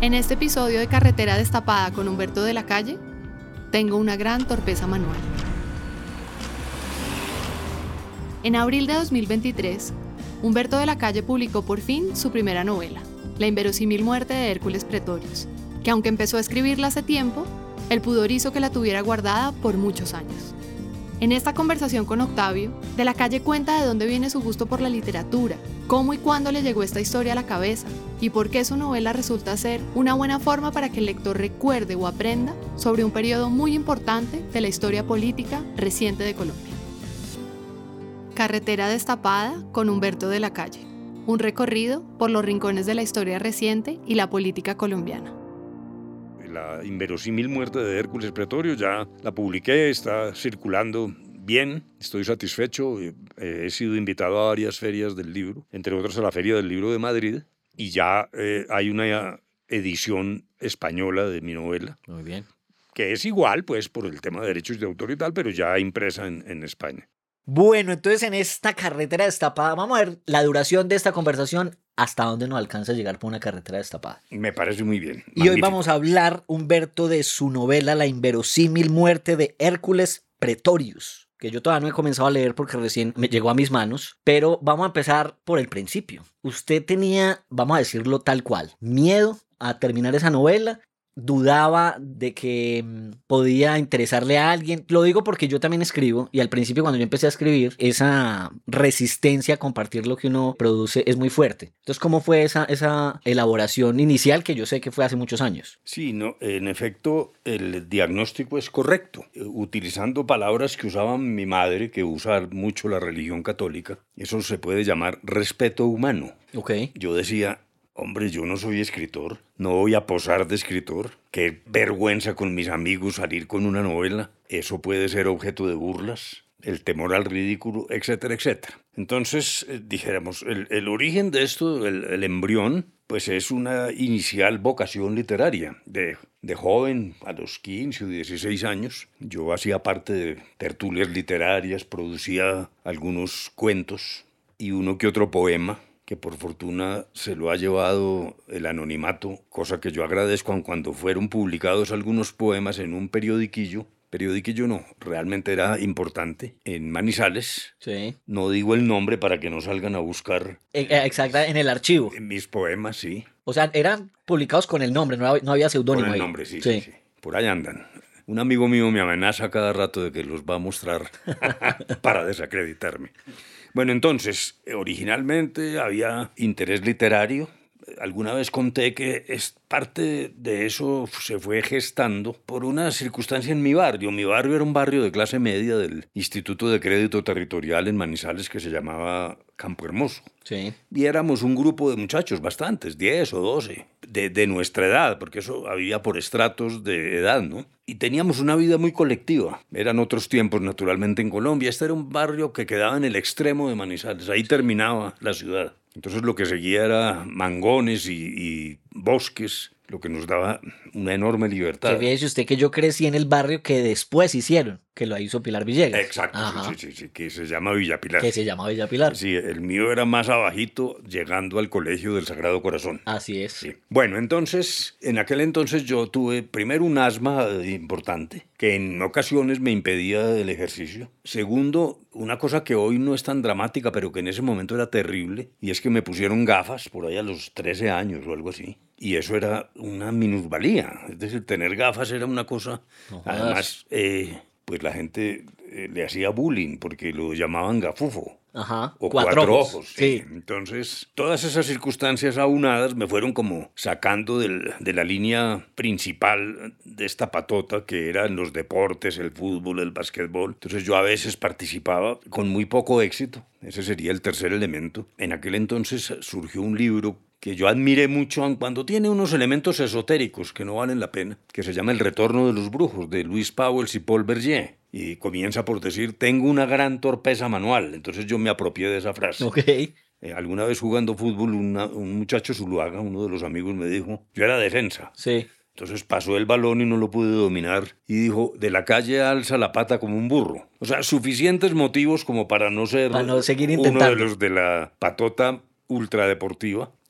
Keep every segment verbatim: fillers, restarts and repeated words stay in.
En este episodio de Carretera Destapada con Humberto de la Calle, tengo una gran torpeza manual. En abril de dos mil veintitrés, Humberto de la Calle publicó por fin su primera novela, La inverosímil muerte de Hércules Pretorius, que aunque empezó a escribirla hace tiempo, el pudor hizo que la tuviera guardada por muchos años. En esta conversación con Octavio, de la Calle cuenta de dónde viene su gusto por la literatura, cómo y cuándo le llegó esta historia a la cabeza, y por qué su novela resulta ser una buena forma para que el lector recuerde o aprenda sobre un periodo muy importante de la historia política reciente de Colombia. Carretera Destapada con Humberto de la Calle, un recorrido por los rincones de la historia reciente y la política colombiana. La inverosímil muerte de Hércules Pretorius ya la publiqué, está circulando bien, estoy satisfecho, eh, he sido invitado a varias ferias del libro, entre otras a la Feria del Libro de Madrid, y ya eh, hay una edición española de mi novela. Muy bien. Que es igual, pues, por el tema de derechos de autor y tal, pero ya impresa en, en España. Bueno, entonces en esta carretera destapada, vamos a ver la duración de esta conversación, hasta dónde nos alcanza a llegar por una carretera destapada. Me parece muy bien. Y Magnífico. hoy vamos a hablar, Humberto, de su novela La inverosímil muerte de Hércules Pretorius, que yo todavía no he comenzado a leer porque recién me llegó a mis manos, pero vamos a empezar por el principio. Usted tenía, vamos a decirlo tal cual, miedo a terminar esa novela. Dudaba de que mmm, podía interesarle a alguien. Lo digo porque yo también escribo y al principio cuando yo empecé a escribir esa resistencia a compartir lo que uno produce es muy fuerte. Entonces, ¿cómo fue esa, esa elaboración inicial que yo sé que fue hace muchos años? Sí, no, en efecto el diagnóstico es correcto. Utilizando palabras que usaba mi madre, que usa mucho la religión católica, eso se puede llamar respeto humano. Okay. Yo decía... Hombre, yo no soy escritor, no voy a posar de escritor. Qué vergüenza con mis amigos salir con una novela. Eso puede ser objeto de burlas, el temor al ridículo, etcétera, etcétera. Entonces, eh, dijéramos, el, el origen de esto, el, el embrión, pues es una inicial vocación literaria. De, de joven, a los quince o dieciséis años, yo hacía parte de tertulias literarias, producía algunos cuentos y uno que otro poema, que por fortuna se lo ha llevado el anonimato, cosa que yo agradezco. Cuando fueron publicados algunos poemas en un periodiquillo, periodiquillo no, realmente era importante, en Manizales, sí. No digo el nombre para que no salgan a buscar... Exacto, en el archivo. En mis poemas, sí. O sea, eran publicados con el nombre, no había, no había seudónimo ahí. Con el nombre, sí, sí, sí, sí. Por ahí andan. Un amigo mío me amenaza cada rato de que los va a mostrar para desacreditarme. Bueno, entonces, originalmente había interés literario. Alguna vez conté que es parte de eso se fue gestando por una circunstancia en mi barrio. Mi barrio era un barrio de clase media del Instituto de Crédito Territorial en Manizales que se llamaba Campo Hermoso. Sí. Y éramos un grupo de muchachos, bastantes, diez o doce, de, de nuestra edad, porque eso había por estratos de edad, ¿no? Y teníamos una vida muy colectiva. Eran otros tiempos, naturalmente, en Colombia. Este era un barrio que quedaba en el extremo de Manizales. Ahí terminaba la ciudad. Entonces lo que seguía era mangones y, y bosques, lo que nos daba una enorme libertad. Que fíjese usted que yo crecí en el barrio que después hicieron, que lo hizo Pilar Villegas. Exacto, sí, sí, sí, que se llama Villa Pilar. Que se llama Villa Pilar. Sí, el mío era más abajito, llegando al Colegio del Sagrado Corazón. Así es. Sí. Bueno, entonces, en aquel entonces yo tuve primero un asma importante, que en ocasiones me impedía el ejercicio. Segundo, una cosa que hoy no es tan dramática, pero que en ese momento era terrible, y es que me pusieron gafas por ahí a los trece años o algo así. Y eso era una minusvalía. Es decir, tener gafas era una cosa... No, además, eh, pues la gente eh, le hacía bullying porque lo llamaban gafufo. Ajá. O cuatro, cuatro ojos. ojos. Sí. Sí. Entonces, todas esas circunstancias aunadas me fueron como sacando del, de la línea principal de esta patota que eran los deportes, el fútbol, el básquetbol. Entonces yo a veces participaba con muy poco éxito. Ese sería el tercer elemento. En aquel entonces surgió un libro que yo admiré mucho cuando tiene unos elementos esotéricos que no valen la pena, que se llama El retorno de los brujos, de Luis Pauwels y Paul Berger. Y comienza por decir, tengo una gran torpeza manual. Entonces yo me apropié de esa frase. Ok. Eh, alguna vez jugando fútbol, una, un muchacho Zuluaga, uno de los amigos, me dijo, yo era defensa. Sí. Entonces pasó el balón y no lo pude dominar. Y dijo, de la calle alza la pata como un burro. O sea, suficientes motivos como para no ser para no seguir uno intentando. de los de la patota ultradeportiva.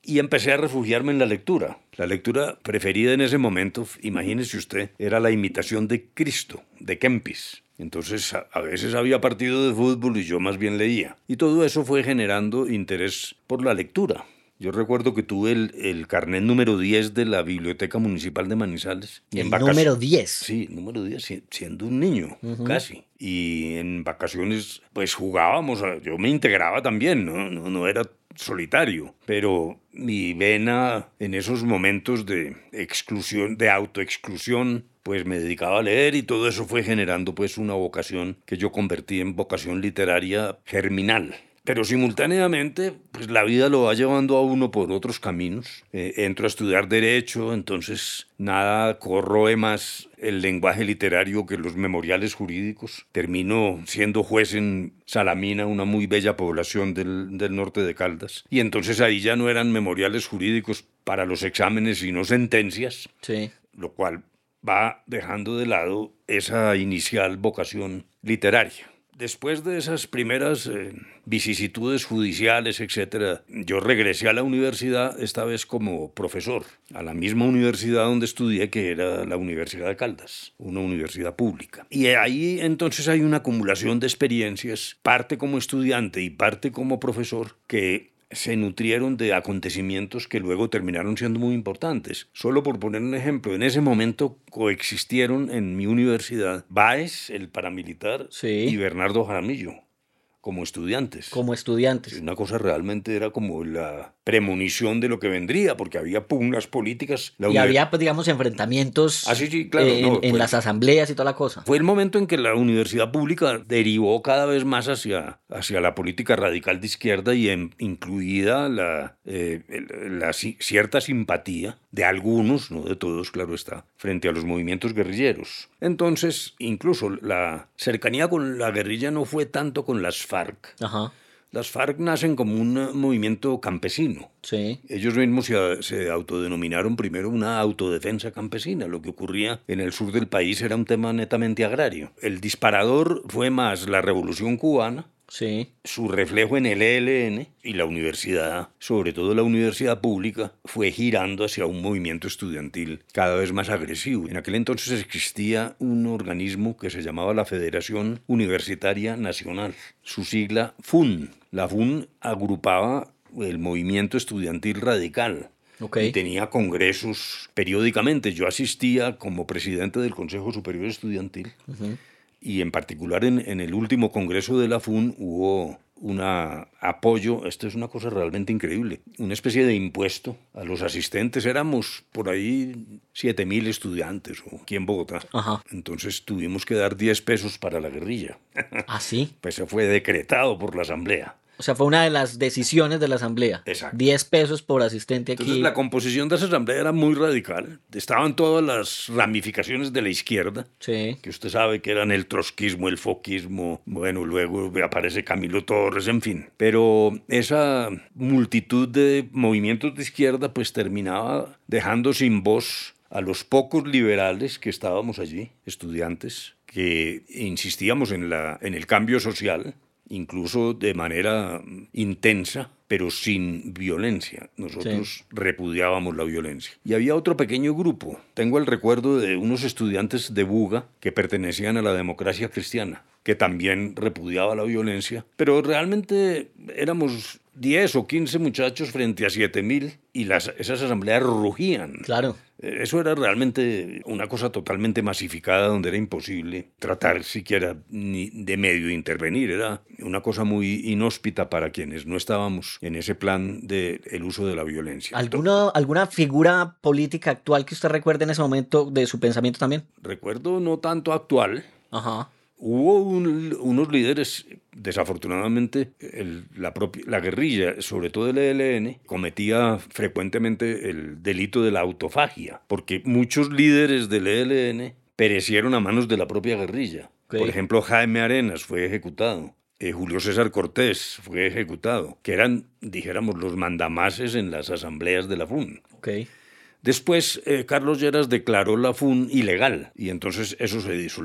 y empecé a refugiarme en la lectura. La lectura preferida en ese momento, imagínese usted, era La imitación de Cristo, de Kempis. Entonces, a, a veces había partido de fútbol y yo más bien leía. Y todo eso fue generando interés por la lectura. Yo recuerdo que tuve el, el carnet número diez de la Biblioteca Municipal de Manizales. ¿El en vacac- número diez? Sí, número diez, si- siendo un niño, uh-huh. casi. Y en vacaciones, pues jugábamos, yo me integraba también, ¿no? No, no era solitario, pero mi vena en esos momentos de exclusión, de autoexclusión, pues me dedicaba a leer y todo eso fue generando pues una vocación que yo convertí en vocación literaria germinal. Pero simultáneamente, pues la vida lo va llevando a uno por otros caminos. Eh, entro a estudiar Derecho, entonces nada corroe más el lenguaje literario que los memoriales jurídicos. Termino siendo juez en Salamina, una muy bella población del, del norte de Caldas. Y entonces ahí ya no eran memoriales jurídicos para los exámenes, sino sentencias. Sí. Lo cual va dejando de lado esa inicial vocación literaria. Después de esas primeras eh, vicisitudes judiciales, etcétera, yo regresé a la universidad, esta vez como profesor, a la misma universidad donde estudié, que era la Universidad de Caldas, una universidad pública. Y ahí entonces hay una acumulación de experiencias, parte como estudiante y parte como profesor, que se nutrieron de acontecimientos que luego terminaron siendo muy importantes. Solo por poner un ejemplo, en ese momento coexistieron en mi universidad Báez, el paramilitar, sí. y Bernardo Jaramillo, como estudiantes. Como estudiantes. Una cosa realmente era como la premonición de lo que vendría, porque había pugnas políticas. La y univers... había, pues, digamos, enfrentamientos ah, sí, sí, claro, eh, no, en, en fue, las asambleas y toda la cosa. Fue el momento en que la universidad pública derivó cada vez más hacia, hacia la política radical de izquierda y en, incluida la, eh, la cierta simpatía de algunos, no de todos, claro está, frente a los movimientos guerrilleros. Entonces, incluso la cercanía con la guerrilla no fue tanto con las FARC. Ajá. Las FARC nacen como un movimiento campesino. Sí. Ellos mismos se, se autodenominaron primero una autodefensa campesina. Lo que ocurría en el sur del país era un tema netamente agrario. El disparador fue más la Revolución Cubana, sí. su reflejo en el E L N, y la universidad, sobre todo la universidad pública, fue girando hacia un movimiento estudiantil cada vez más agresivo. En aquel entonces existía un organismo que se llamaba la Federación Universitaria Nacional, su sigla F U N. La F U N agrupaba el movimiento estudiantil radical. Okay. Y tenía congresos periódicamente. Yo asistía como presidente del Consejo Superior Estudiantil. Uh-huh. Y en particular en, en el último congreso de la F U N hubo un apoyo, esto es una cosa realmente increíble, una especie de impuesto a los asistentes. Éramos por ahí siete mil estudiantes o aquí en Bogotá. Ajá. Entonces tuvimos que dar diez pesos para la guerrilla. ¿Ah, sí? Pues eso fue decretado por la asamblea. O sea, fue una de las decisiones de la asamblea. Exacto. diez pesos por asistente aquí. Entonces la composición de esa asamblea era muy radical. Estaban todas las ramificaciones de la izquierda. Sí. Que usted sabe que eran el trotskismo, el foquismo. Bueno, luego aparece Camilo Torres, en fin. Pero esa multitud de movimientos de izquierda pues terminaba dejando sin voz a los pocos liberales que estábamos allí, estudiantes, que insistíamos en, la, en el cambio social, incluso de manera intensa, pero sin violencia. Nosotros sí. repudiábamos la violencia. Y había otro pequeño grupo. Tengo el recuerdo de unos estudiantes de Buga que pertenecían a la democracia cristiana, que también repudiaba la violencia, pero realmente éramos diez o quince muchachos frente a siete mil y las, esas asambleas rugían. Claro. Eso era realmente una cosa totalmente masificada donde era imposible tratar siquiera ni de medio intervenir. Era una cosa muy inhóspita para quienes no estábamos en ese plan del de uso de la violencia. ¿Alguna, ¿Alguna figura política actual que usted recuerde en ese momento de su pensamiento también? Recuerdo no tanto actual. Ajá. Hubo un, unos líderes, desafortunadamente, el, la, propia, la guerrilla, sobre todo el E L N, cometía frecuentemente el delito de la autofagia, porque muchos líderes del E L N perecieron a manos de la propia guerrilla. Okay. Por ejemplo, Jaime Arenas fue ejecutado, eh, Julio César Cortés fue ejecutado, que eran, dijéramos, los mandamases en las asambleas de la F U N. Okay. Después, eh, Carlos Lleras declaró la F U N ilegal y entonces eso se disolvió.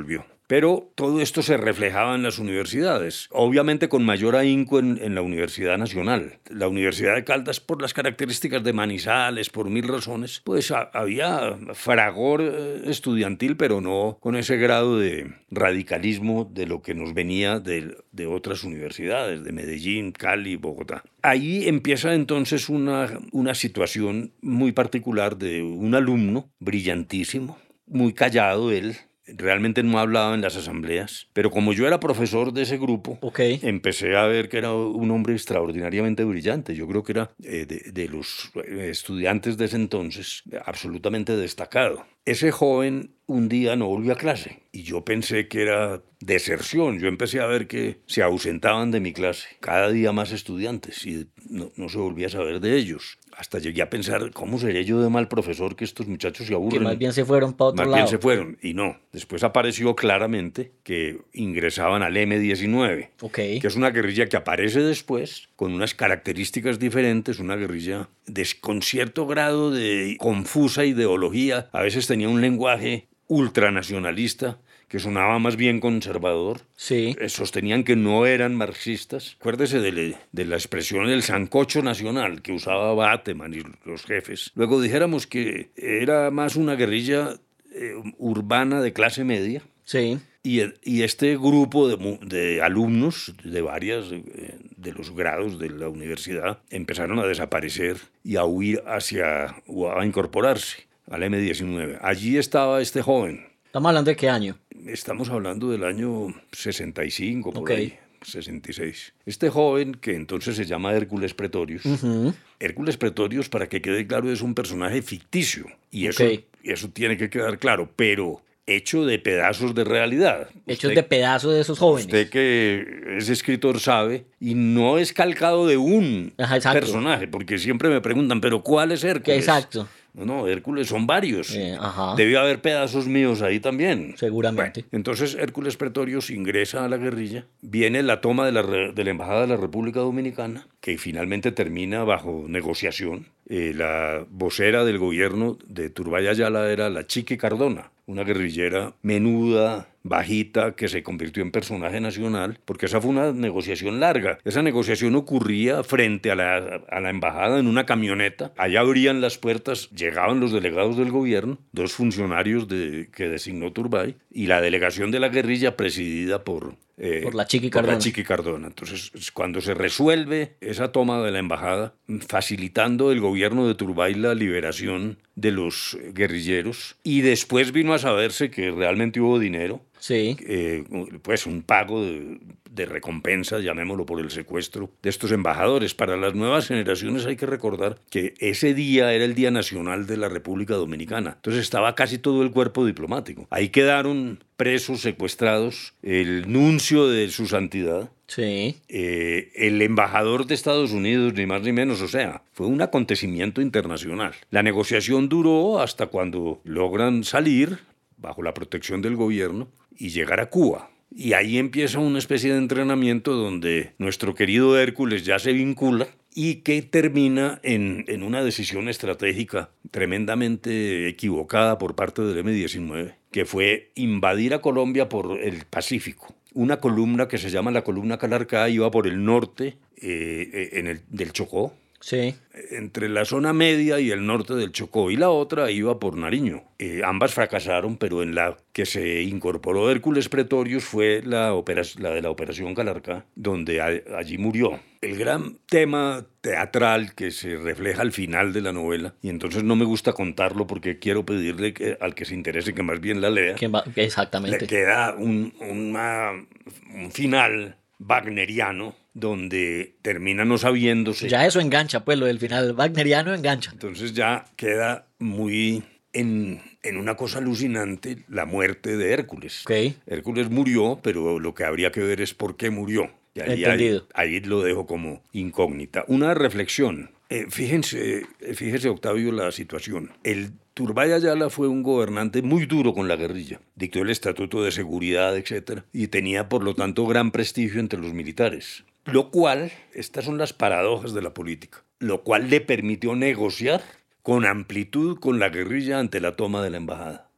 Pero todo esto se reflejaba en las universidades, obviamente con mayor ahínco en, en la Universidad Nacional. La Universidad de Caldas, por las características de Manizales, por mil razones, pues a, había fragor estudiantil, pero no con ese grado de radicalismo de lo que nos venía de, de otras universidades, de Medellín, Cali, Bogotá. Ahí empieza entonces una, una situación muy particular de un alumno brillantísimo, muy callado él. Realmente no hablaba en las asambleas, pero como yo era profesor de ese grupo, okay. empecé a ver que era un hombre extraordinariamente brillante. Yo creo que era eh, de, de los estudiantes de ese entonces absolutamente destacado. Ese joven un día no volvió a clase y yo pensé que era deserción. Yo empecé a ver que se ausentaban de mi clase cada día más estudiantes y no, no se volvía a saber de ellos. Hasta llegué a pensar, ¿cómo seré yo de mal profesor que estos muchachos se aburren? Que más bien se fueron para otro más lado. Más bien se fueron, y no. Después apareció claramente que ingresaban al eme diecinueve, okay. que es una guerrilla que aparece después con unas características diferentes, una guerrilla de, con cierto grado de confusa ideología. A veces tenía un lenguaje ultranacionalista que sonaba más bien conservador. Sí. Sostenían que no eran marxistas. Acuérdese de, de la expresión del sancocho nacional que usaba Bateman y los jefes. Luego dijéramos que era más una guerrilla eh, urbana de clase media. Sí. Y, y este grupo de, de alumnos de varias eh, de los grados de la universidad empezaron a desaparecer y a huir hacia, o a incorporarse al eme diecinueve. Allí estaba este joven. ¿Estamos hablando de qué año? Estamos hablando del año sesenta y cinco, por okay. ahí, sesenta y seis. Este joven, que entonces se llama Hércules Pretorius, uh-huh. Hércules Pretorius, para que quede claro, es un personaje ficticio. Y eso, okay. eso tiene que quedar claro, pero hecho de pedazos de realidad. Hechos usted, de pedazos de esos jóvenes. Usted que es escritor sabe, y no es calcado de un Ajá, personaje, porque siempre me preguntan, ¿pero cuál es Hércules? Exacto. No, no, Hércules son varios. Eh, ajá. Debió haber pedazos míos ahí también. Seguramente. Bueno, entonces Hércules Pretorius ingresa a la guerrilla, viene la toma de la, de la Embajada de la República Dominicana, que finalmente termina bajo negociación. Eh, la vocera del gobierno de Turbay Ayala era la Chiqui Cardona, una guerrillera menuda, bajita, que se convirtió en personaje nacional, porque esa fue una negociación larga. Esa negociación ocurría frente a la, a la embajada en una camioneta. Allá abrían las puertas, llegaban los delegados del gobierno, dos funcionarios de, que designó Turbay, y la delegación de la guerrilla presidida por... Eh, por la Chiqui Cardona. Por la Chiqui Cardona. Entonces, cuando se resuelve esa toma de la embajada, facilitando el gobierno de Turbay la liberación de los guerrilleros, y después vino a saberse que realmente hubo dinero, sí. eh, pues un pago de, de recompensa, llamémoslo, por el secuestro de estos embajadores. Para las nuevas generaciones hay que recordar que ese día era el Día Nacional de la República Dominicana. Entonces estaba casi todo el cuerpo diplomático. Ahí quedaron presos, secuestrados, el nuncio de su santidad, sí. eh, el embajador de Estados Unidos, ni más ni menos. O sea, fue un acontecimiento internacional. La negociación duró hasta cuando logran salir bajo la protección del gobierno y llegar a Cuba. Y ahí empieza una especie de entrenamiento donde nuestro querido Hércules ya se vincula y que termina en, en una decisión estratégica tremendamente equivocada por parte del eme diecinueve, que fue invadir a Colombia por el Pacífico. Una columna que se llama la columna Calarcá iba por el norte eh, en el, del Chocó, sí. entre la zona media y el norte del Chocó, y la otra iba por Nariño. Eh, ambas fracasaron, pero en la que se incorporó Hércules Pretorius fue la, opera, la de la Operación Calarcá, donde a, allí murió. El gran tema teatral que se refleja al final de la novela, y entonces no me gusta contarlo porque quiero pedirle que, al que se interese que más bien la lea. Que va, exactamente. Le queda un, una, un final wagneriano, donde termina no sabiéndose. Ya eso engancha, pues, lo del final wagneriano engancha. Entonces ya queda muy en, en una cosa alucinante la muerte de Hércules. Okay. Hércules murió, pero lo que habría que ver es por qué murió. Y ahí, Entendido. Ahí, ahí lo dejo como incógnita. Una reflexión. Eh, fíjense, fíjese, Octavio, la situación. El Turbay Ayala fue un gobernante muy duro con la guerrilla. Dictó el Estatuto de Seguridad, etcétera, y tenía, por lo tanto, gran prestigio entre los militares. Lo cual, estas son las paradojas de la política, lo cual le permitió negociar con amplitud con la guerrilla ante la toma de la embajada.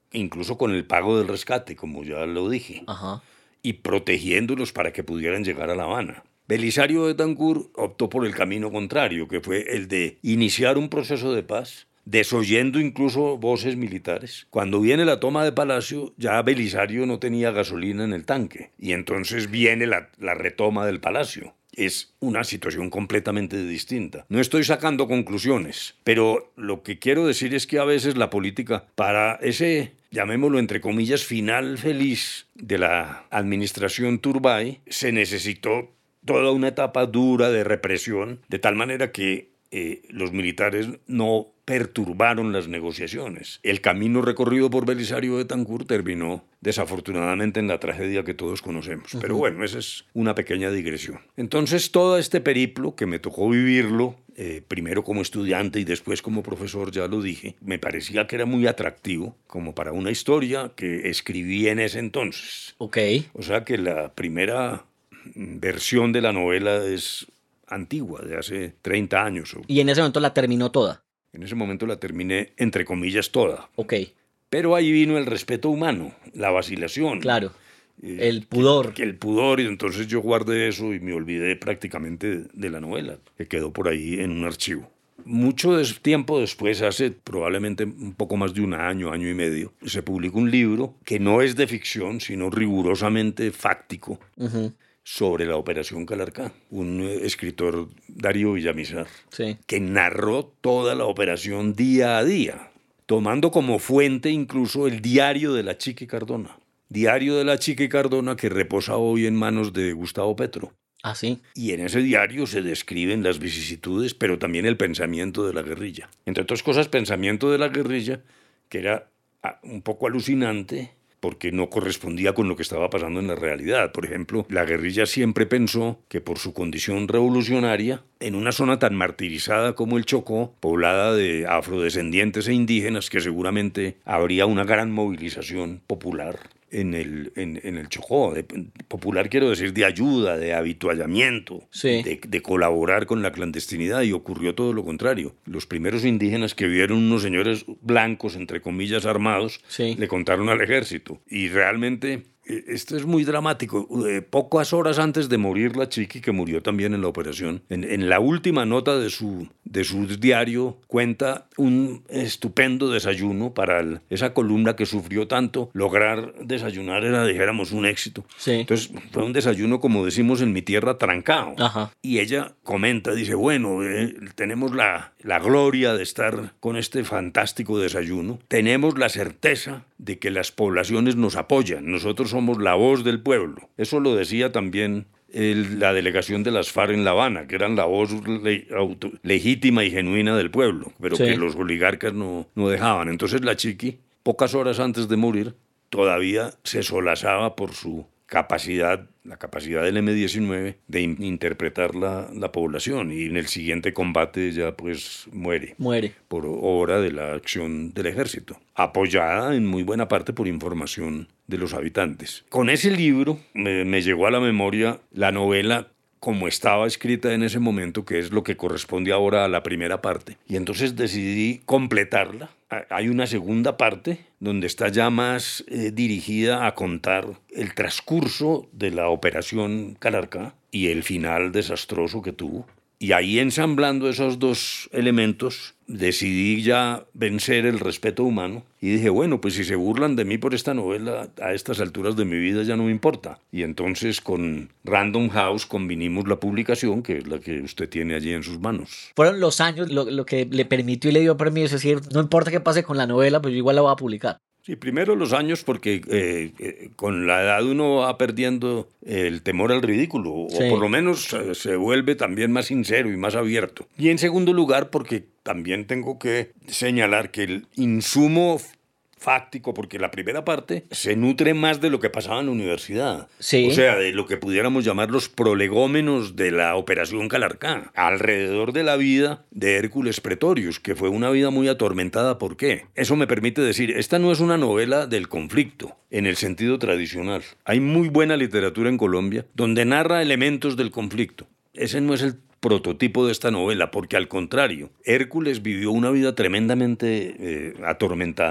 incluso con el pago del rescate, como ya lo dije, Ajá. y protegiéndolos para que pudieran llegar a La Habana. Belisario de Betancourt optó por el camino contrario, que fue el de iniciar un proceso de paz, desoyendo incluso voces militares. Cuando viene la toma de Palacio, ya Belisario no tenía gasolina en el tanque, y entonces viene la, la retoma del Palacio. Es una situación completamente distinta. No estoy sacando conclusiones, pero lo que quiero decir es que a veces la política, para ese, llamémoslo entre comillas, final feliz de la administración Turbay, se necesitó toda una etapa dura de represión, de tal manera que eh, los militares no perturbaron las negociaciones. El camino recorrido por Belisario de Betancourt terminó desafortunadamente en la tragedia que todos conocemos. Uh-huh. Pero bueno, esa es una pequeña digresión. Entonces, todo este periplo que me tocó vivirlo, eh, primero como estudiante y después como profesor, ya lo dije, me parecía que era muy atractivo como para una historia que escribí en ese entonces. Ok. O sea que la primera versión de la novela es antigua, de hace treinta años. Y en ese momento la terminó toda. En ese momento la terminé, entre comillas, toda. Ok. Pero ahí vino el respeto humano, la vacilación. Claro, eh, el pudor. Que, que el pudor, y entonces yo guardé eso y me olvidé prácticamente de, de la novela, que quedó por ahí en un archivo. Mucho des- tiempo después, hace probablemente un poco más de un año, año y medio, se publicó un libro que no es de ficción, sino rigurosamente fáctico, uh-huh. sobre la Operación Calarcá. Un eh, escritor, Darío Villamizar, sí. que narró toda la operación día a día, tomando como fuente incluso el diario de la Chiqui Cardona. Diario de la Chiqui Cardona que reposa hoy en manos de Gustavo Petro. ¿Ah, sí? Y en ese diario se describen las vicisitudes, pero también el pensamiento de la guerrilla. Entre otras cosas, pensamiento de la guerrilla que era un poco alucinante, porque no correspondía con lo que estaba pasando en la realidad. Por ejemplo, la guerrilla siempre pensó que por su condición revolucionaria, en una zona tan martirizada como el Chocó, poblada de afrodescendientes e indígenas, que seguramente habría una gran movilización popular en el, en, en el Chocó. De, popular quiero decir de ayuda, de habituallamiento, sí. de, de colaborar con la clandestinidad, y ocurrió todo lo contrario. Los primeros indígenas que vieron unos señores blancos, entre comillas, armados, sí. le contaron al ejército. Y realmente esto es muy dramático. Pocas horas antes de morir la Chiqui, que murió también en la operación, en, en la última nota de su, de su diario cuenta un estupendo desayuno para el, esa columna que sufrió tanto. Lograr desayunar era, dijéramos, un éxito. Sí. Entonces fue un desayuno, como decimos en mi tierra, trancado. Ajá. Y ella comenta, dice, bueno, eh, tenemos la, la gloria de estar con este fantástico desayuno. Tenemos la certeza de que las poblaciones nos apoyan. Nosotros somos la voz del pueblo. Eso lo decía también el, la delegación de las FARC en La Habana, que eran la voz le, auto, legítima y genuina del pueblo, pero sí. que los oligarcas no, no dejaban. Entonces la Chiqui, pocas horas antes de morir, todavía se solazaba por su capacidad, la capacidad del eme diecinueve de in- interpretar la, la población, y en el siguiente combate ya pues muere. Muere. Por obra de la acción del ejército, apoyada en muy buena parte por información de los habitantes. Con ese libro me, me llegó a la memoria la novela como estaba escrita en ese momento, que es lo que corresponde ahora a la primera parte. Y entonces decidí completarla. Hay una segunda parte donde está ya más eh, dirigida a contar el transcurso de la Operación Calarcá y el final desastroso que tuvo. Y ahí, ensamblando esos dos elementos, decidí ya vencer el respeto humano y dije, bueno, pues si se burlan de mí por esta novela, a estas alturas de mi vida ya no me importa. Y entonces con Random House convinimos la publicación, que es la que usted tiene allí en sus manos. Fueron los años lo, lo que le permitió y le dio permiso, es decir, no importa qué pase con la novela, pues yo igual la voy a publicar. Sí, primero los años, porque eh, eh, con la edad uno va perdiendo el temor al ridículo, sí. o por lo menos eh, se vuelve también más sincero y más abierto. Y en segundo lugar, porque también tengo que señalar que el insumo fáctico, porque la primera parte se nutre más de lo que pasaba en la universidad. Sí. O sea, de lo que pudiéramos llamar los prolegómenos de la Operación Calarcá, alrededor de la vida de Hércules Pretorius, que fue una vida muy atormentada. ¿Por qué? Eso me permite decir, esta no es una novela del conflicto, en el sentido tradicional. Hay muy buena literatura en Colombia donde narra elementos del conflicto. Ese no es el prototipo de esta novela, porque al contrario, Hércules vivió una vida tremendamente eh, atormentada,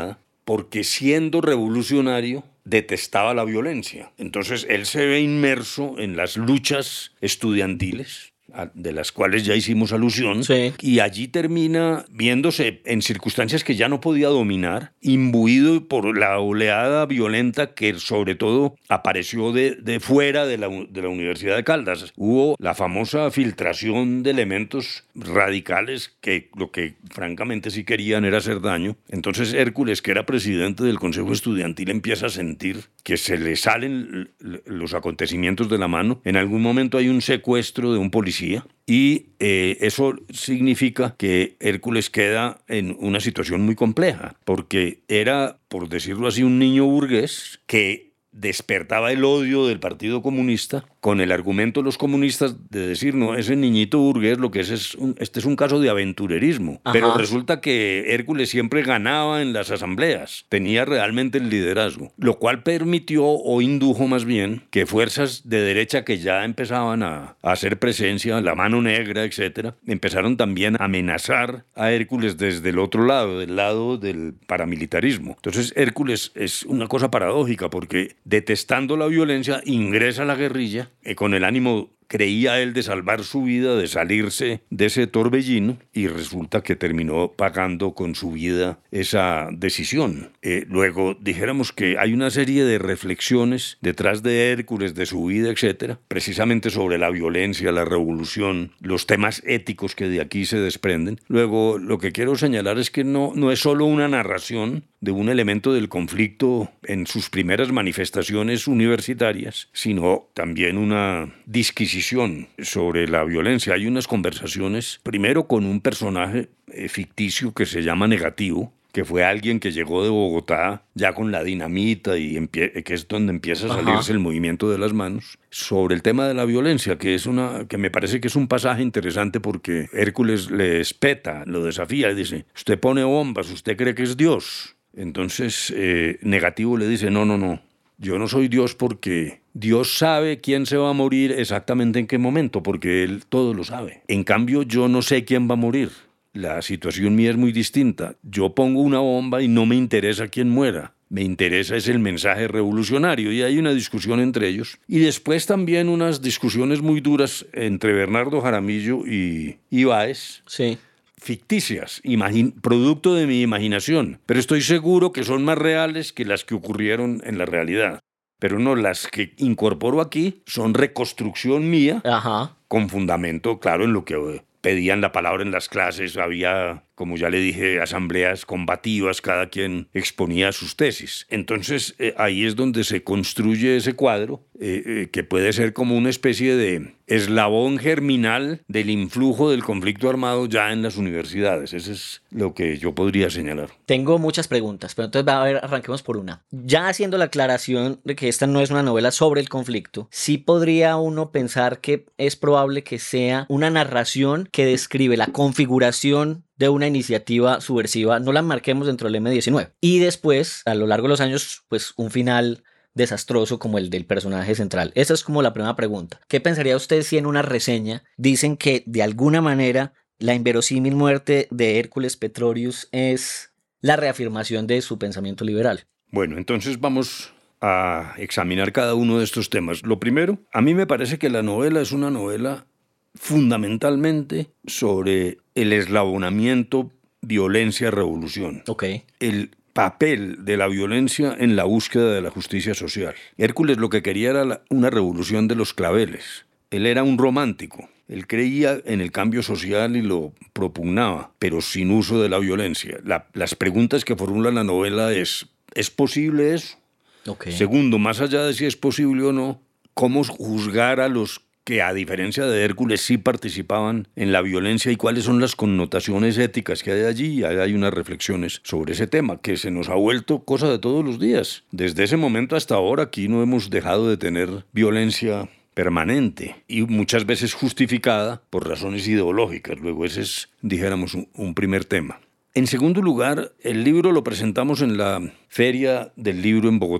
porque siendo revolucionario detestaba la violencia. Entonces él se ve inmerso en las luchas estudiantiles, de las cuales ya hicimos alusión, sí. y allí termina viéndose en circunstancias que ya no podía dominar, imbuido por la oleada violenta que sobre todo apareció de, de fuera de la, de la Universidad de Caldas. Hubo la famosa filtración de elementos radicales que lo que francamente sí querían era hacer daño. Entonces Hércules, que era presidente del Consejo Estudiantil, empieza a sentir que se le salen los acontecimientos de la mano. En algún momento hay un secuestro de un policía y eh, eso significa que Hércules queda en una situación muy compleja, porque era, por decirlo así, un niño burgués que despertaba el odio del Partido Comunista con el argumento de los comunistas de decir, no, ese niñito burgués lo que es, es un, este es un caso de aventurerismo. Ajá. Pero resulta que Hércules siempre ganaba en las asambleas, tenía realmente el liderazgo, lo cual permitió o indujo más bien que fuerzas de derecha que ya empezaban a, a hacer presencia, la mano negra, etcétera, empezaron también a amenazar a Hércules desde el otro lado, del lado del paramilitarismo. Entonces Hércules es una cosa paradójica porque detestando la violencia ingresa a la guerrilla eh, con el ánimo, creía él, de salvar su vida, de salirse de ese torbellino, y resulta que terminó pagando con su vida esa decisión. Eh, luego dijéramos que hay una serie de reflexiones detrás de Hércules, de su vida, etcétera, precisamente sobre la violencia, la revolución, los temas éticos que de aquí se desprenden. Luego lo que quiero señalar es que no, no es solo una narración de un elemento del conflicto en sus primeras manifestaciones universitarias, sino también una disquisición sobre la violencia. Hay unas conversaciones, primero con un personaje eh, ficticio que se llama Negativo, que fue alguien que llegó de Bogotá ya con la dinamita y empie- que es donde empieza a salirse Ajá. el movimiento de las manos, sobre el tema de la violencia, que es una que me parece que es un pasaje interesante porque Hércules le espeta, lo desafía y dice, usted pone bombas, usted cree que es Dios. Entonces eh, Negativo le dice, no, no, no, yo no soy Dios porque Dios sabe quién se va a morir exactamente en qué momento, porque Él todo lo sabe. En cambio, yo no sé quién va a morir. La situación mía es muy distinta. Yo pongo una bomba y no me interesa quién muera. Me interesa es el mensaje revolucionario, y hay una discusión entre ellos. Y después también unas discusiones muy duras entre Bernardo Jaramillo y Ibáez. Sí. Ficticias, imagin- producto de mi imaginación, pero estoy seguro que son más reales que las que ocurrieron en la realidad. Pero no, las que incorporo aquí son reconstrucción mía, Ajá. con fundamento, claro, en lo que pedían la palabra en las clases. Había, como ya le dije, asambleas combativas, cada quien exponía sus tesis. Entonces eh, ahí es donde se construye ese cuadro, eh, eh, que puede ser como una especie de eslabón germinal del influjo del conflicto armado ya en las universidades. Eso es lo que yo podría señalar. Tengo muchas preguntas, pero entonces va a ver, arranquemos por una. Ya haciendo la aclaración de que esta no es una novela sobre el conflicto, sí podría uno pensar que es probable que sea una narración que describe la configuración de una iniciativa subversiva, no la marquemos dentro del eme diecinueve. Y después, a lo largo de los años, pues un final desastroso como el del personaje central. Esa es como la primera pregunta. ¿Qué pensaría usted si en una reseña dicen que de alguna manera la inverosímil muerte de Hércules Pretorius es la reafirmación de su pensamiento liberal? Bueno, entonces vamos a examinar cada uno de estos temas. Lo primero, a mí me parece que la novela es una novela fundamentalmente sobre el eslabonamiento violencia-revolución. Okay. El papel de la violencia en la búsqueda de la justicia social. Hércules lo que quería era la, una revolución de los claveles. Él era un romántico. Él creía en el cambio social y lo propugnaba, pero sin uso de la violencia. La, las preguntas que formula la novela es, ¿es posible eso? Okay. Segundo, más allá de si es posible o no, ¿cómo juzgar a los que, a diferencia de Hércules, sí participaban en la violencia y cuáles son las connotaciones éticas que hay allí? Hay unas reflexiones sobre ese tema que se nos ha vuelto cosa de todos los días. Desde ese momento hasta ahora aquí no hemos dejado de tener violencia permanente y muchas veces justificada por razones ideológicas. Luego ese es, dijéramos, un, un primer tema. En segundo lugar, el libro lo presentamos en la Feria del Libro en Bogotá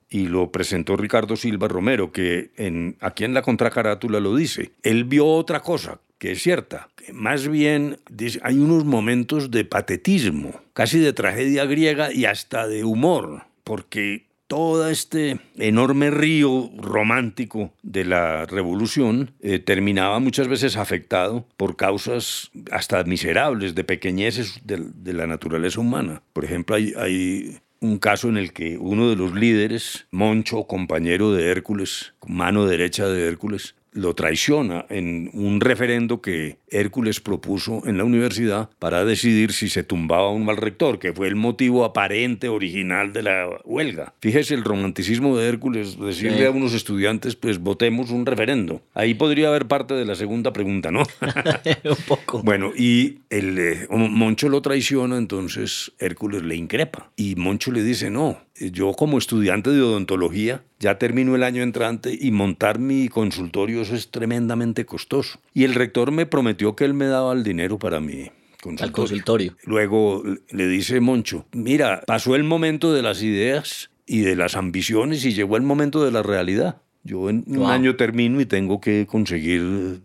y lo presentó Ricardo Silva Romero, que en, aquí en la contracarátula lo dice. Él vio otra cosa, que es cierta, que más bien dice, hay unos momentos de patetismo, casi de tragedia griega y hasta de humor, porque todo este enorme río romántico de la revolución eh, terminaba muchas veces afectado por causas hasta miserables, de pequeñeces de, de la naturaleza humana. Por ejemplo, hay, hay un caso en el que uno de los líderes, Moncho, compañero de Hércules, mano derecha de Hércules, lo traiciona en un referendo que Hércules propuso en la universidad para decidir si se tumbaba un mal rector, que fue el motivo aparente, original de la huelga. Fíjese el romanticismo de Hércules, decirle sí. a unos estudiantes, pues votemos un referendo. Ahí podría haber parte de la segunda pregunta, ¿no? Un poco. Bueno, y el eh, Moncho lo traiciona, entonces Hércules le increpa. Y Moncho le dice, no, yo como estudiante de odontología ya termino el año entrante y montar mi consultorio eso es tremendamente costoso. Y el rector me prometió que él me daba el dinero para mi consultorio. Al consultorio. Luego le dice Moncho, mira, pasó el momento de las ideas y de las ambiciones y llegó el momento de la realidad. Yo en wow. un año termino y tengo que conseguir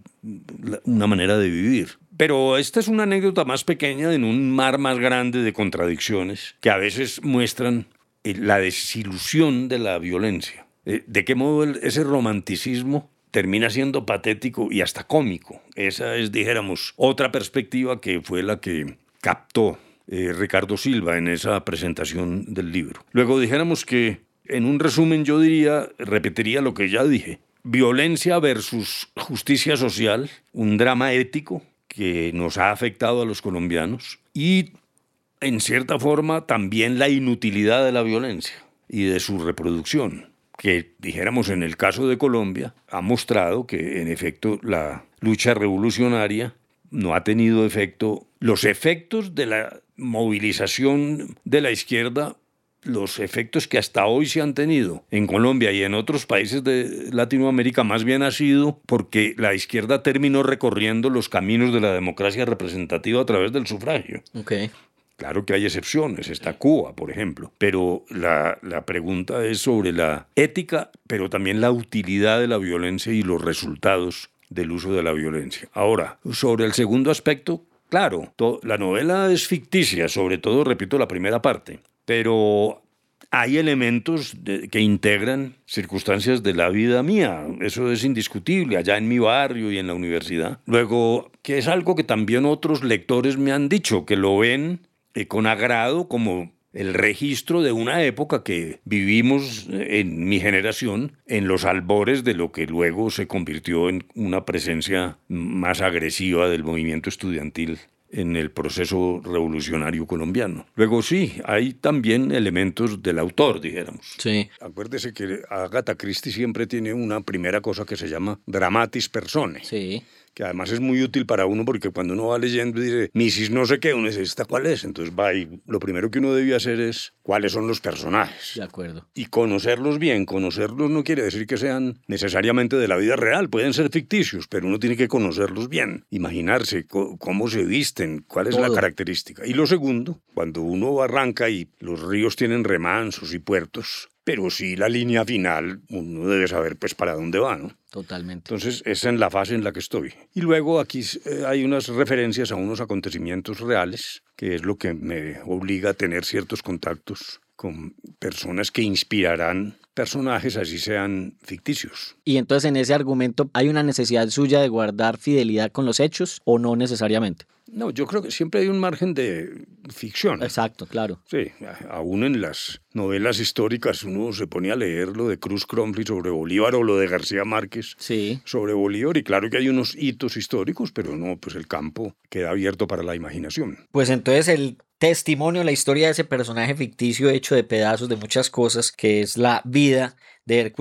una manera de vivir. Pero esta es una anécdota más pequeña en un mar más grande de contradicciones que a veces muestran la desilusión de la violencia. ¿De qué modo el, ese romanticismo termina siendo patético y hasta cómico? Esa es, dijéramos, otra perspectiva que fue la que captó eh, Ricardo Silva en esa presentación del libro. Luego dijéramos que, en un resumen, yo diría, repetiría lo que ya dije, violencia versus justicia social, un drama ético que nos ha afectado a los colombianos y, en cierta forma, también la inutilidad de la violencia y de su reproducción, que, dijéramos, en el caso de Colombia, ha mostrado que, en efecto, la lucha revolucionaria no ha tenido efecto. Los efectos de la movilización de la izquierda, los efectos que hasta hoy se han tenido en Colombia y en otros países de Latinoamérica, más bien ha sido porque la izquierda terminó recorriendo los caminos de la democracia representativa a través del sufragio. Okay. Claro que hay excepciones, está Cuba, por ejemplo, pero la, la pregunta es sobre la ética, pero también la utilidad de la violencia y los resultados del uso de la violencia. Ahora, sobre el segundo aspecto, claro, to, la novela es ficticia, sobre todo, repito, la primera parte, pero hay elementos de, que integran circunstancias de la vida mía, eso es indiscutible, allá en mi barrio y en la universidad. Luego, que es algo que también otros lectores me han dicho, que lo ven Eh, con agrado como el registro de una época que vivimos en mi generación en los albores de lo que luego se convirtió en una presencia más agresiva del movimiento estudiantil en el proceso revolucionario colombiano. Luego sí, hay también elementos del autor, dijéramos. Sí. Acuérdese que Agatha Christie siempre tiene una primera cosa que se llama dramatis personae. Sí. Que además es muy útil para uno porque cuando uno va leyendo y dice, misis no sé qué, uno dice, ¿esta cuál es? Entonces va y lo primero que uno debe hacer es cuáles son los personajes. De acuerdo. Y conocerlos bien. Conocerlos no quiere decir que sean necesariamente de la vida real, pueden ser ficticios, pero uno tiene que conocerlos bien, imaginarse co- cómo se visten, cuál es Todo. la característica. Y lo segundo, cuando uno arranca y los ríos tienen remansos y puertos, pero sí la línea final, uno debe saber pues para dónde va, ¿no? Totalmente. Entonces, esa es la fase en la que estoy. Y luego aquí eh, hay unas referencias a unos acontecimientos reales, que es lo que me obliga a tener ciertos contactos con personas que inspirarán personajes, así sean ficticios. Y entonces, en ese argumento, ¿hay una necesidad suya de guardar fidelidad con los hechos o no necesariamente? No, yo creo que siempre hay un margen de ficción. Exacto, claro. Sí, aún en las novelas históricas uno se pone a leer lo de Cruz Crumfly sobre Bolívar o lo de García Márquez sí. sobre Bolívar, y claro que hay unos hitos históricos, pero no, pues el campo queda abierto para la imaginación. Pues entonces el testimonio, la historia de ese personaje ficticio hecho de pedazos de muchas cosas, que es la vida de Hércules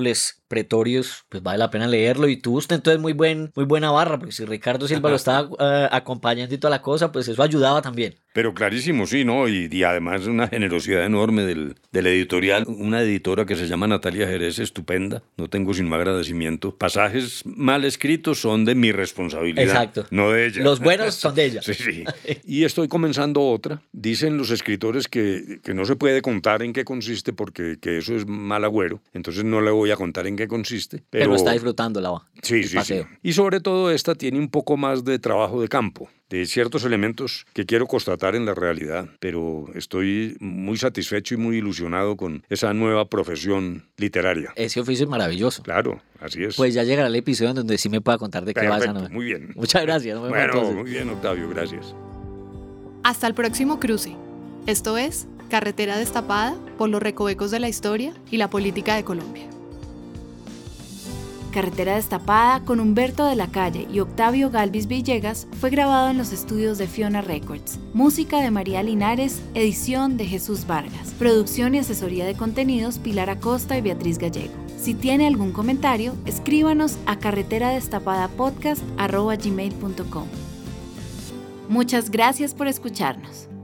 Pretorius, pues vale la pena leerlo. Y tuvo usted entonces muy, buen, muy buena barra, porque si Ricardo Silva lo estaba uh, acompañando y toda la cosa, pues eso ayudaba también. Pero clarísimo, sí, ¿no? Y, y además una generosidad enorme del, del editorial. Una editora que se llama Natalia Jerez, estupenda. No tengo sino agradecimiento. Pasajes mal escritos son de mi responsabilidad. Exacto. No de ella. Los buenos son de ella. Sí, sí. Y estoy comenzando otra. Dicen los escritores que, que no se puede contar en qué consiste porque que eso es mal agüero. Entonces no le voy a contar en qué consiste. Pero, pero está disfrutando la sí, sí, paseo. Sí. Y sobre todo esta tiene un poco más de trabajo de campo, de ciertos elementos que quiero constatar en la realidad, pero estoy muy satisfecho y muy ilusionado con esa nueva profesión literaria. Ese oficio es maravilloso. Claro, así es. Pues ya llegará el episodio en donde sí me pueda contar de qué va esa novela. Muy bien. Muchas gracias. No me bueno, muy bien, Octavio, gracias. Hasta el próximo cruce. Esto es Carretera Destapada por los recovecos de la historia y la política de Colombia. Carretera Destapada con Humberto de la Calle y Octavio Galvis Villegas fue grabado en los estudios de Fiona Records. Música de María Linares, edición de Jesús Vargas. Producción y asesoría de contenidos Pilar Acosta y Beatriz Gallego. Si tiene algún comentario, escríbanos a carreteradestapadapodcast arroba gmail punto com. Muchas gracias por escucharnos.